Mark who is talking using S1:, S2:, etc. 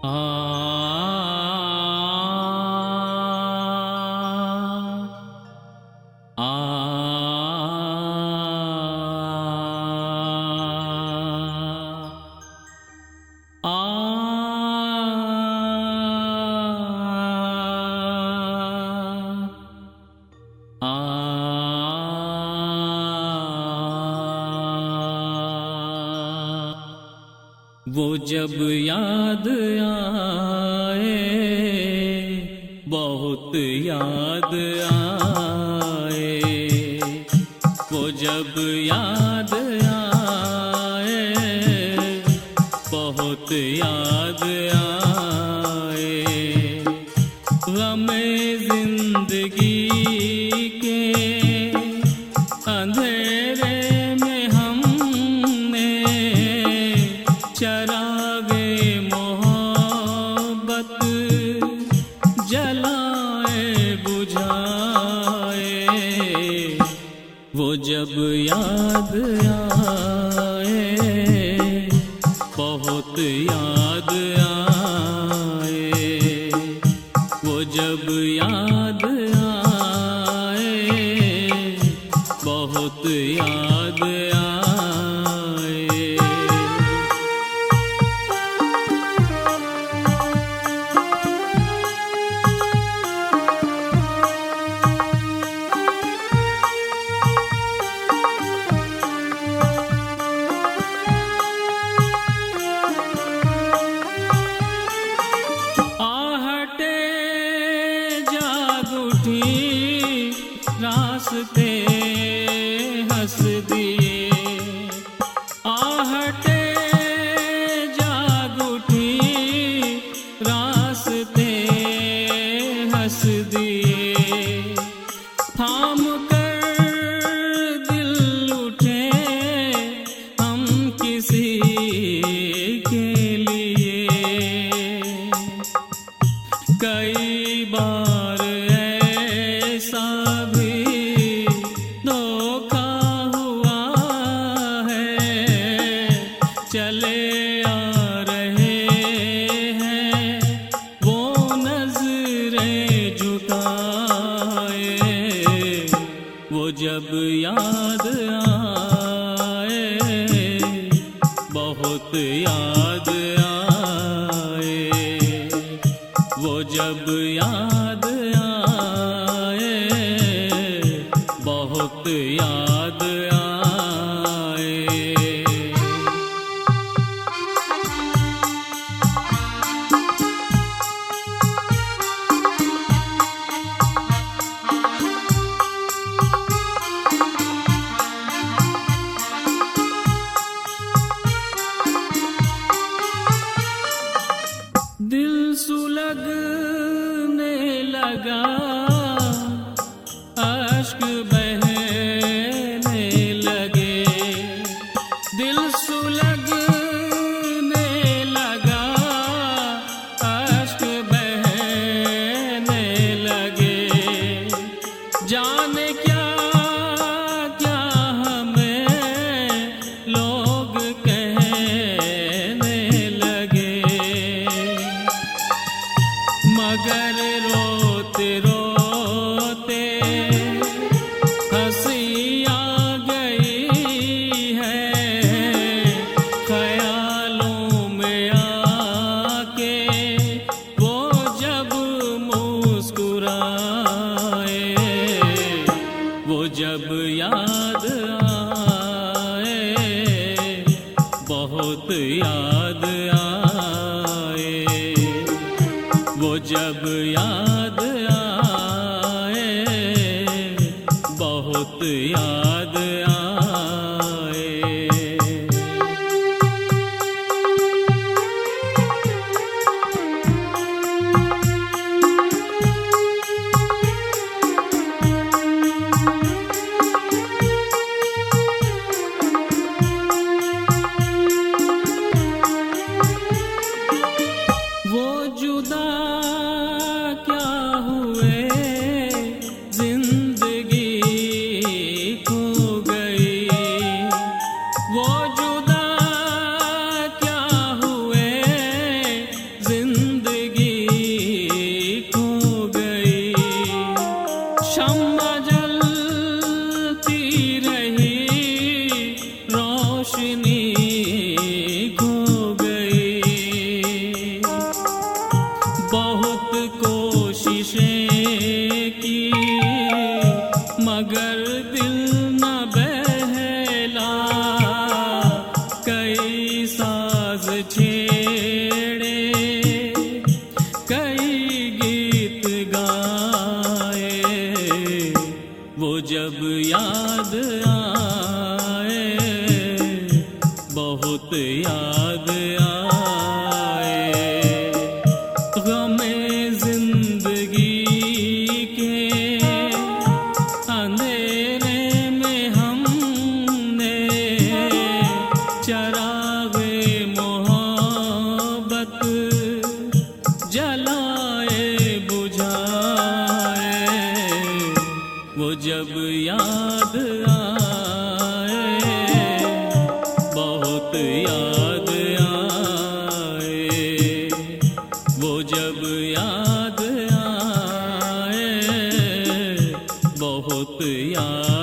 S1: वो जब याद आए, बहुत याद आए, वो जब याद आए, बहुत याद आए, गमे जिंदगी के अंधेरे में हमने चरागे मोहब्बत जलाए बुझाए, वो जब याद आए, बहुत याद आए, वो जब याद आए, बहुत याद आए। रास्ते हंस दिए, आहटे जाग उठी, रास्ते हंस दिए, थाम कर दिल उठे हम किसी के लिए, कई बार ऐसा चले आ रहे हैं वो नजरें झुकाए, वो जब याद आए, बहुत याद आए, वो जब याद आए, बहुत याद आए। दिल सुलगने लगा, अश्क बहने लगे, दिल सुलगने लगा, अश्क बहने लगे, जाने क्या क्या हमें लोग कहने लगे, मगर रोते रोते हंसी आ गई है, ख्यालों में आके वो जब मुस्कुराए, वो जब याद आए, बहुत याद आए, वो जब याद आए, बहुत याद आए। वो जुदा क्या याद आए। गमे जिंदगी के अंधेरे में हमने चरागे मोहब्बत जलाए बुझाए। वो जब याद आए, बहुत याद आए। वो जब याद आए, बहुत याद